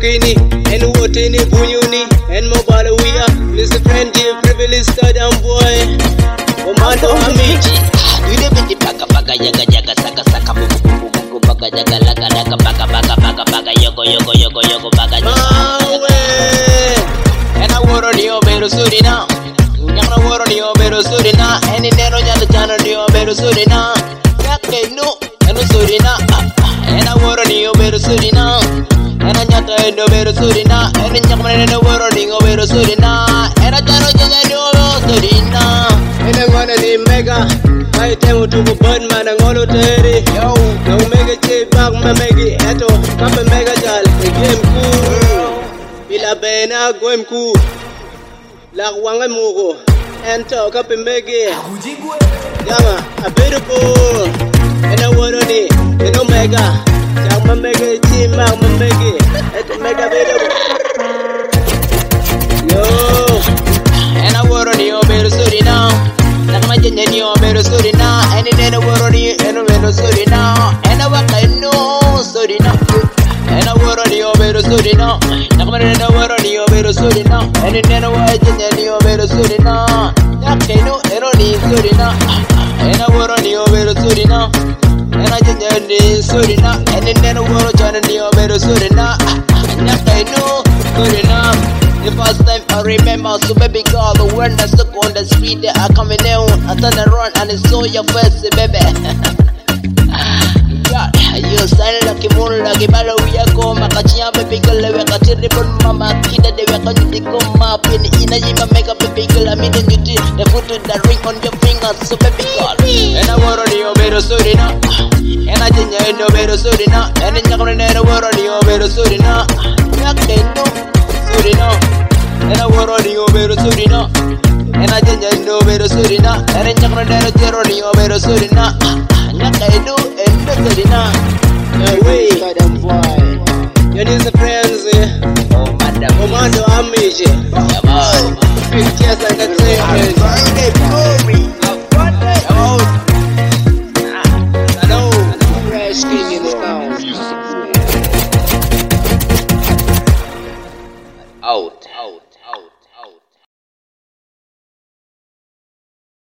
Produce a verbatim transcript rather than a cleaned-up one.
Kini, and Wotini, Bunyuni, and Mobile Wea, Mister Friendly, Privilege Stadium Boy, Commando Amici. You never did Baka Baka Yaga Yaga Saka Saka Buku Buku Buku Baka Yaga Laga Laga Baka Baka Baka Baka Yoko Yoko Yoko Yoko Baka Mawe. And I wore on your better Surina. Yana wore on your better Surina. And in Nero Yata Jana Dio better Surina. Yake no, and Surina. And I wore on your better Surina. And I got to know better Surina. And in Yaman and the word on your better Surina. And I don't know Surina. And I'm gonna be mega. I tell to go burn man and all of it. Yo, no mega chip back, my mega eto. Come and mega jal, the game cool. Bila Bena, go him cool. Like Wanga Mugo. And talk up and mega. Yama, a beautiful. And I want on it. And Omega. Young mega chip back, my mega. At the mega beautiful. Yo. And I want on your better Surina. Nakamadyan yan yung pero Surina. And in the world and a better Surina. And I want I know Surina. And I want on your better Surina. Nakamadyan na world on your better Surina. And in the world yan yung pero Surina. Nakino and only Surina. And I want on your better Surina. And I just yan yung Surina. And in the world yan yung pero Surina. Nakino Surina. The first time I remember, so baby girl, the word that stuck on the street, they are coming down. I turn around and I saw your face, baby. God, you sound like a moon, like a battle. We are going, Makachia, baby girl, we got a ribbon, mama, kid, they were going to come up in the Inajima, make up a big girl. I mean, you did the foot with the ring on your finger, so baby girl. And I want on your better Surina. And I didn't know better Surina. And in the world on your better Surina. Nothing, no. Surina, and I wore on your better Surina, and I didn't know better Surina, and in Japan, on your better Surina, Nakaido and the Surina. Away, Madam Boy. You need the friends, eh? Oh, Madam Commando Amici. Yeah, boy. Pictures and the